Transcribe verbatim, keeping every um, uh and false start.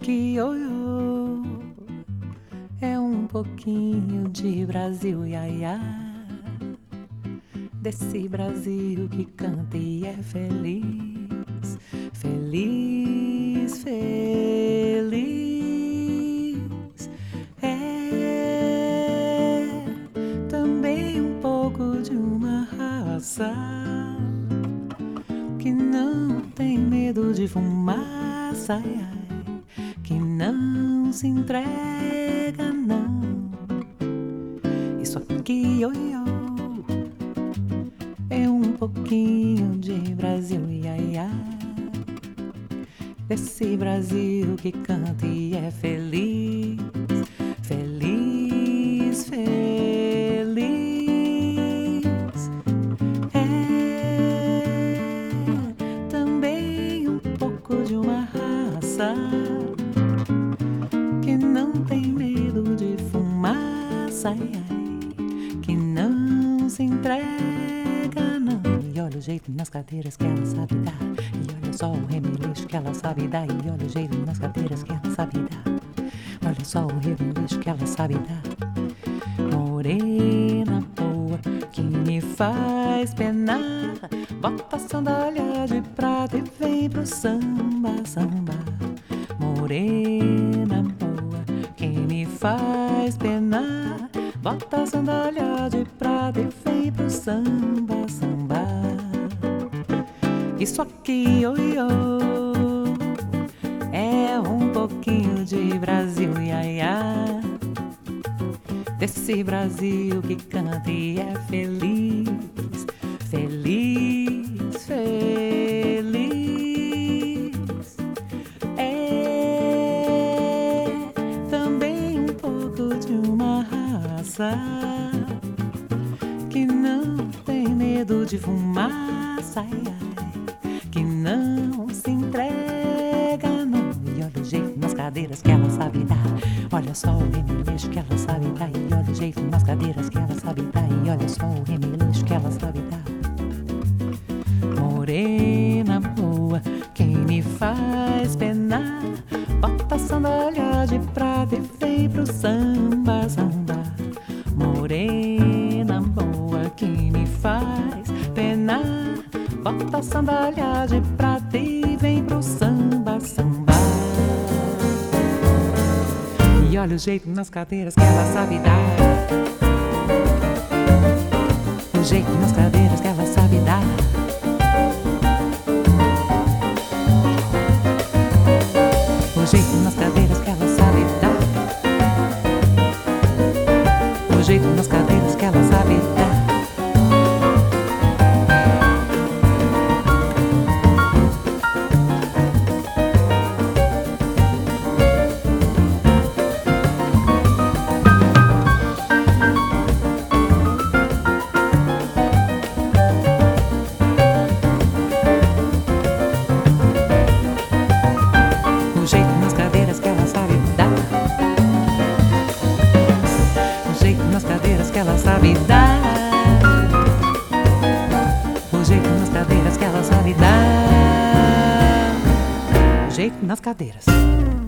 aqui, ioiô, é um pouquinho de Brasil, iaiá, desse Brasil que canta e é feliz, feliz, feliz. É também um pouco de uma raça que não tem medo de fumaça, ai, ai, que não se entrega, não. Isso aqui, ioiô, é um pouquinho de Brasil, iaiá, desse Brasil que canta e é feliz, feliz, feliz. É também um pouco de uma raça que não tem medo de fumaça, ai, ai, que não se entrega, não. E olha o jeito nas cadeiras que ela sabe dar, e olha só o remeleixo que ela sabe dar, e olha o jeito nas cadeiras que ela sabe dar, olha só o remeleixo que ela sabe dar. Morena boa que me faz penar, bota a sandália de prata e vem pro samba, samba. Morena boa que me faz penar, bota a sandália de prata e vem pro samba, samba. Isso aqui, ioiô, é um pouquinho de Brasil, iaiá, desse Brasil que canta e é feliz, feliz, feliz. É também um pouco de uma raça que não tem medo de fumaça, ai, ai, que não se entrega, não. E olha o jeito nas cadeiras que ela sabe dar, olha só o remeleixo que ela sabe dar, e olha o jeito nas cadeiras que ela sabe dar, e olha só o remeleixo que ela sabe dar. Morena boa, quem me faz penar, bota a sandália de prata e vem pro samba, samba. Morena boa, quem me faz penar, bota a sandália de prata e vem pro samba, samba. E olha o jeito nas cadeiras que ela sabe dar, o jeito nas cadeiras que ela sabe dar, o jeito nas cadeiras que ela sabe dar, o jeito nas cadeiras que ela sabe dar. O jeito nas cadeiras que ela sabe dar, o jeito nas cadeiras que ela sabe dar, o jeito nas cadeiras que ela sabe dar, o jeito nas cadeiras.